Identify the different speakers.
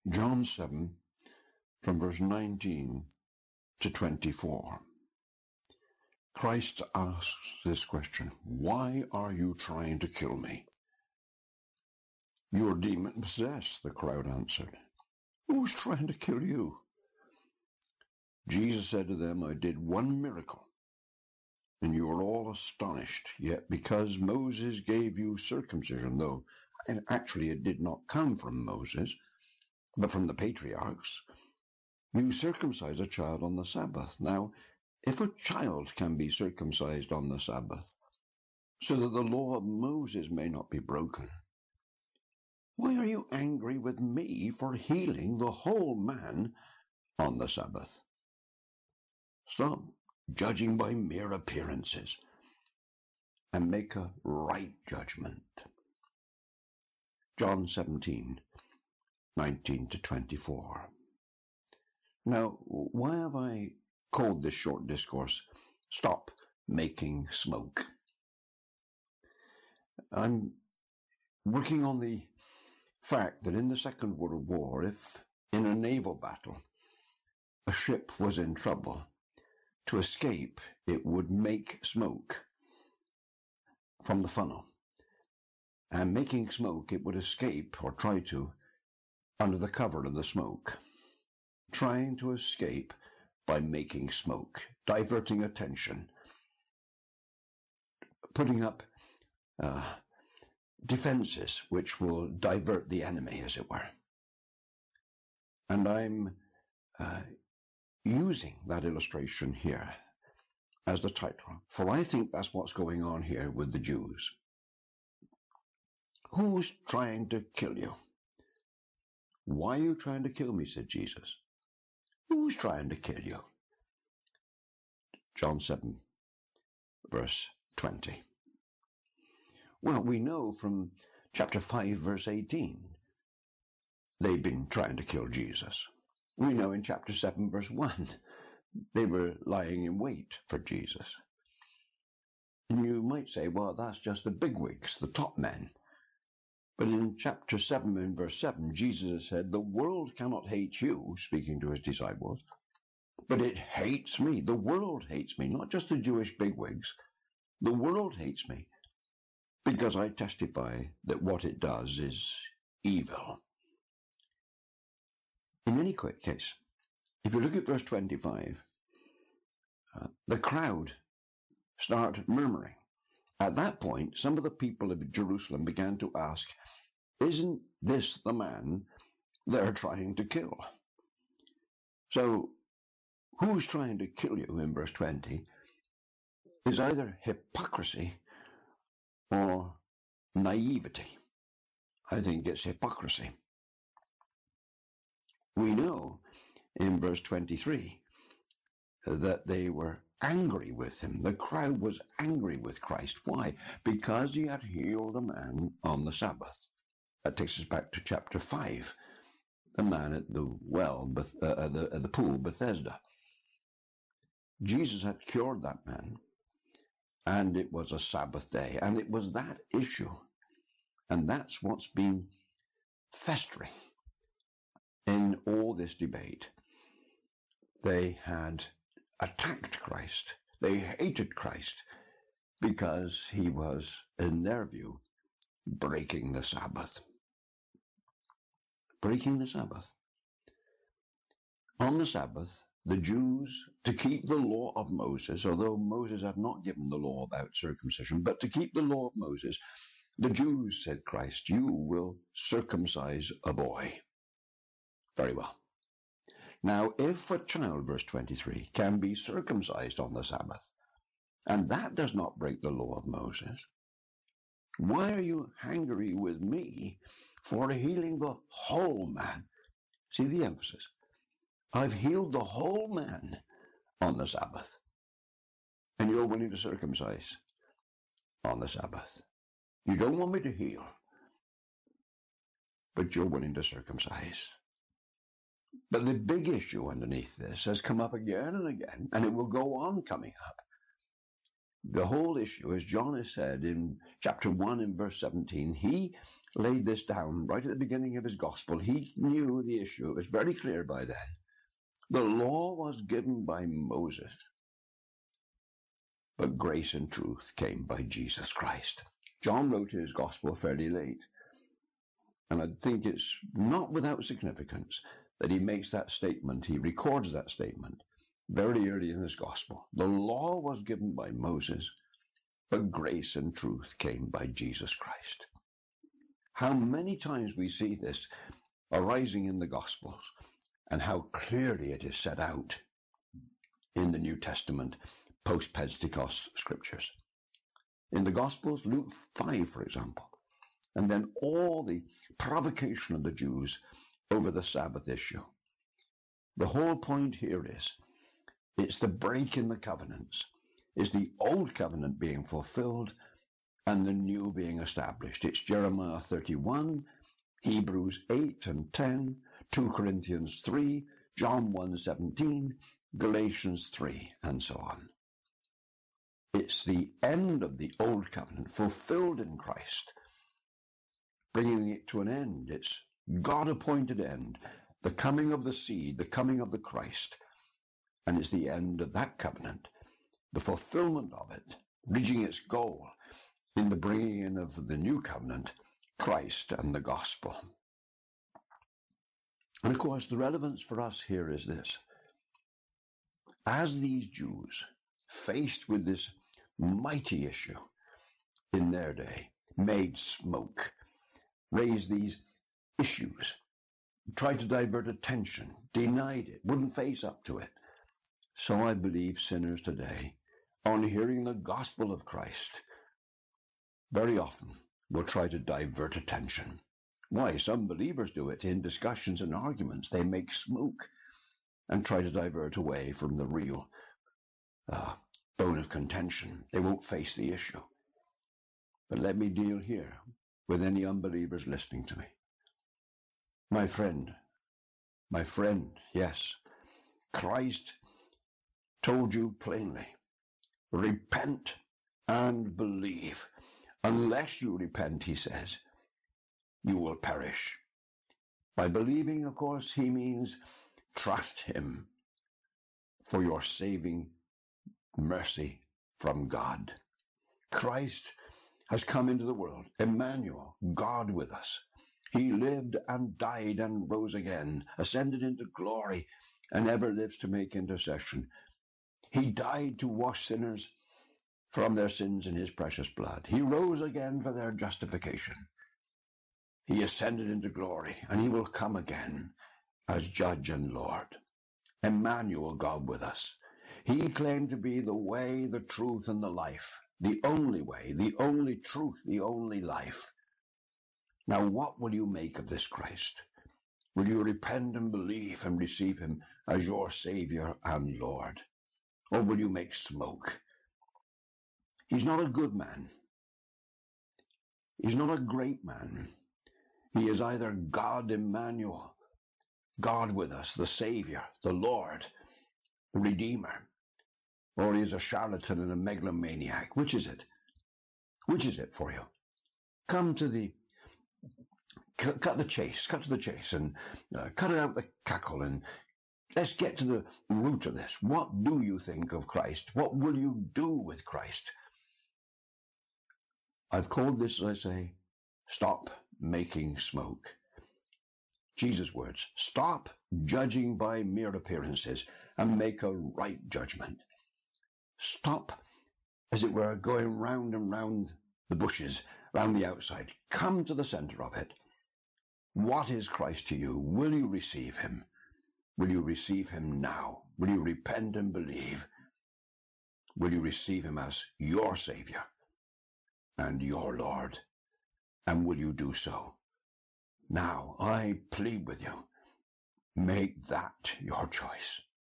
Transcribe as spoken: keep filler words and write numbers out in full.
Speaker 1: John seven, from verse nineteen to twenty-four. Christ asks this question, "Why are you trying to kill me?" "You're demon-possessed," the crowd answered. "Who's trying to kill you?" Jesus said to them, "I did one miracle, and you are all astonished. Yet because Moses gave you circumcision, though actually it did not come from Moses, but from the patriarchs, you circumcise a child on the Sabbath. Now, if a child can be circumcised on the Sabbath, so that the law of Moses may not be broken, why are you angry with me for healing the whole man on the Sabbath? Stop judging by mere appearances and make a right judgment." John seventeen, nineteen to twenty-four. Now, why have I called this short discourse, "Stop Making Smoke"? I'm working on the fact that in the Second World War, if in a naval battle a ship was in trouble, to escape it would make smoke from the funnel. And making smoke, it would escape, or try to, under the cover of the smoke. Trying to escape by making smoke, diverting attention, putting up uh, defenses which will divert the enemy, as it were. And I'm uh, using that illustration here as the title, for I think that's what's going on here with the Jews. "Who's trying to kill you?" "Why are you trying to kill me?" said Jesus. "Who's trying to kill you?" John seven, verse twenty. Well, we know from chapter five, verse eighteen, they've been trying to kill Jesus. We know in chapter seven, verse one, they were lying in wait for Jesus. And you might say, well, that's just the bigwigs, the top men. But in chapter seven and verse seven, Jesus said, "The world cannot hate you," speaking to his disciples, "but it hates me." The world hates me, not just the Jewish bigwigs. The world hates me because I testify that what it does is evil. In any quick case, if you look at verse twenty-five, uh, the crowd start murmuring. At that point, some of the people of Jerusalem began to ask, "Isn't this the man they're trying to kill?" So, who's trying to kill you in verse twenty is either hypocrisy or naivety. I think it's hypocrisy. We know in verse twenty-three that they were angry with him. The crowd was angry with Christ. Why? Because he had healed a man on the Sabbath. That takes us back to chapter five, the man at the well, Beth, uh, at, the, at the pool, Bethesda. Jesus had cured that man, and it was a Sabbath day, and it was that issue, and that's what's been festering in all this debate. They had attacked Christ. They hated Christ because he was, in their view, breaking the Sabbath. Breaking the Sabbath. On the Sabbath, the Jews, to keep the law of Moses, although Moses had not given the law about circumcision, but to keep the law of Moses, the Jews said, "Christ, you will circumcise a boy." Very well. Now, if a child, verse twenty-three, can be circumcised on the Sabbath, and that does not break the law of Moses, why are you angry with me for healing the whole man? See the emphasis. I've healed the whole man on the Sabbath, and you're willing to circumcise on the Sabbath. You don't want me to heal, but you're willing to circumcise. But the big issue underneath this has come up again and again, and it will go on coming up. The whole issue, as John has said in chapter one and verse seventeen, he laid this down right at the beginning of his gospel. He knew the issue. It was very clear by then. The law was given by Moses, but grace and truth came by Jesus Christ. John wrote his gospel fairly late, and I think it's not without significance that he makes that statement, he records that statement very early in his gospel. The law was given by Moses, but grace and truth came by Jesus Christ. How many times we see this arising in the Gospels, and how clearly it is set out in the New Testament post-Pentecost scriptures. In the Gospels, Luke five, for example, and then all the provocation of the Jews over the Sabbath issue. The whole point here is, it's the break in the covenants. It's the old covenant being fulfilled and the new being established. It's Jeremiah thirty-one, Hebrews eight and ten, two Corinthians three, John one seventeen, Galatians three, and so on. It's the end of the old covenant fulfilled in Christ, bringing it to an end. It's God-appointed end, the coming of the seed, the coming of the Christ, and it's the end of that covenant, the fulfillment of it, reaching its goal in the bringing in of the new covenant, Christ and the gospel. And of course, the relevance for us here is this. As these Jews, faced with this mighty issue in their day, made smoke, raised these issues, tried to divert attention, denied it, wouldn't face up to it. So I believe sinners today, on hearing the gospel of Christ, very often will try to divert attention. Why? Some believers do it in discussions and arguments. They make smoke and try to divert away from the real uh, bone of contention. They won't face the issue. But let me deal here with any unbelievers listening to me. My friend, my friend, yes, Christ told you plainly, repent and believe. Unless you repent, he says, you will perish. By believing, of course, he means trust him for your saving mercy from God. Christ has come into the world, Emmanuel, God with us. He lived and died and rose again, ascended into glory, and ever lives to make intercession. He died to wash sinners from their sins in his precious blood. He rose again for their justification. He ascended into glory, and he will come again as judge and Lord. Emmanuel, God with us. He claimed to be the way, the truth, and the life. The only way, the only truth, the only life. Now what will you make of this Christ? Will you repent and believe and receive him as your Savior and Lord? Or will you make smoke? He's not a good man. He's not a great man. He is either God Emmanuel, God with us, the Savior, the Lord, the Redeemer, or he is a charlatan and a megalomaniac. Which is it? Which is it for you? Come to the, cut, cut the chase, cut to the chase, and uh, cut it out the cackle, and let's get to the root of this. What do you think of Christ? What will you do with Christ? I've called this, as I say, stop making smoke. Jesus' words, stop judging by mere appearances and make a right judgment. Stop, as it were, going round and round the bushes, round the outside. Come to the center of it. What is Christ to you? Will you receive him? Will you receive him now? Will you repent and believe? Will you receive him as your Savior and your Lord? And will you do so? Now, I plead with you, make that your choice.